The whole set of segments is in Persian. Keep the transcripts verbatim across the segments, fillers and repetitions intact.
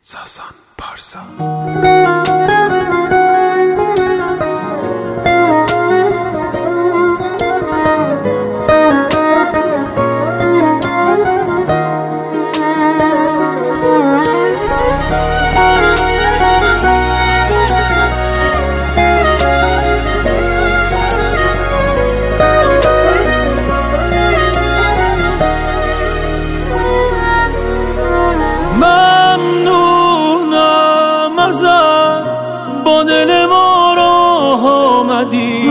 ساسان پارسا. با دل ما راه آمدی،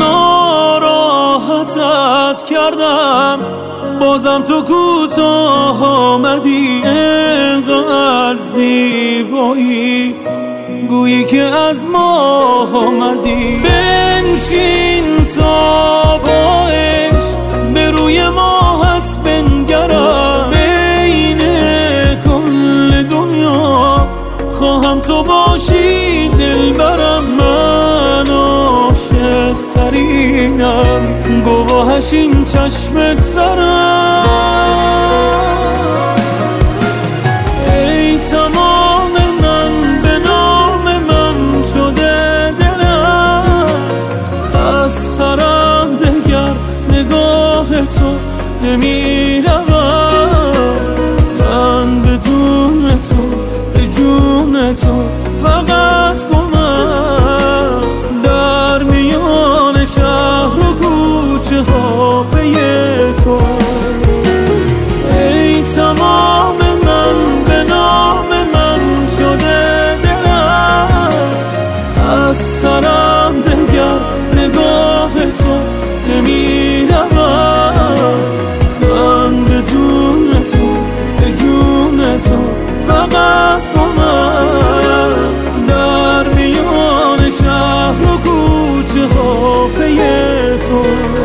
ناراحتت کردم، بازم تو کوتاه آمدی. انقدر زیبایی گویی که از ماه آمدی. بنشین تا با عشق به روی ماهت بنگرم، بین کل دنیا خواهم تو باشی دلبرم. من عاشق ترینم، گواهش این چشمت سرم. ای تمام من به نام من شده دلت، از سرم دگر نگاه تو نمی روم. من بدون تو به جون تو فقط گمم، در میان شهر و کوچه ها پی تو. ای تمام من به نام من شده دلت، از سرم دگر نگاه تو نمی روم. من بدون تو به جون تو فقط گمم، در میان شهر و کوچه ها پی تو.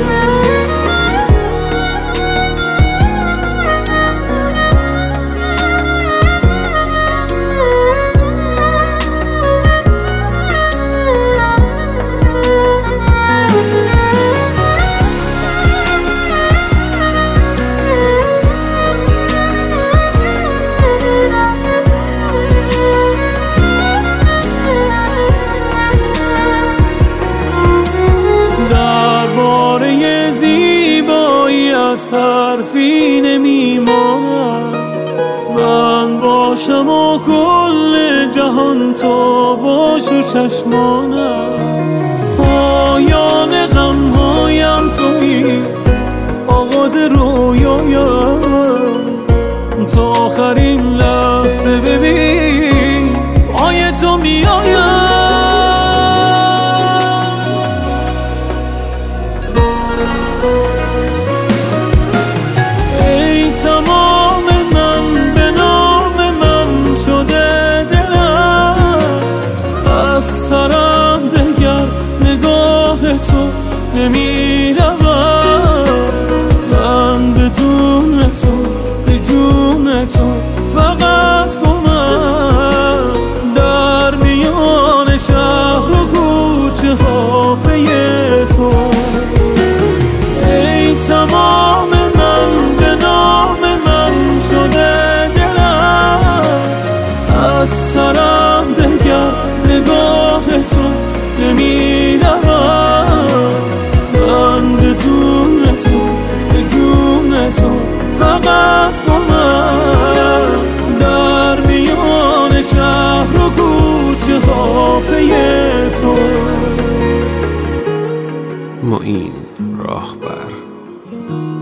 حرفی نمیماند، من باشم و کل جهان تو باش و چشمانم. پایان غمهایم تویی، آغاز رویایم، تا آخرین لحظه ببین پای تو میایم. تمام من به نام من شده دلت، از سرم دگر نگاه تو نمی روم. من بدون تو به جون تو فقط گمم، در میان شهر و کوچه ها پی تو. ای تمام من به نام من شده دلت، از سرم دگر نگاه تو نمی روم. من بدون تو به جون تو فقط گمم، در میان شهر و کوچه ها پی تو. معین راهبر.